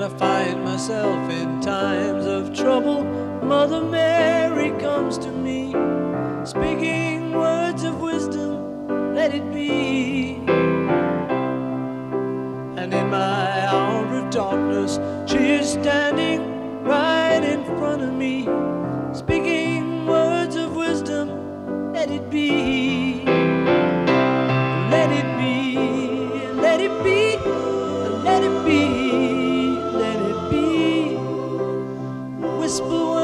I find myself in times of trouble, Mother Mary comes to me, speaking words of wisdom, let it be. And in my hour of darkness, she is standing right in front of me, speaking words of wisdom, let it be. Let it be, let it be, let it be, let it be. Whisper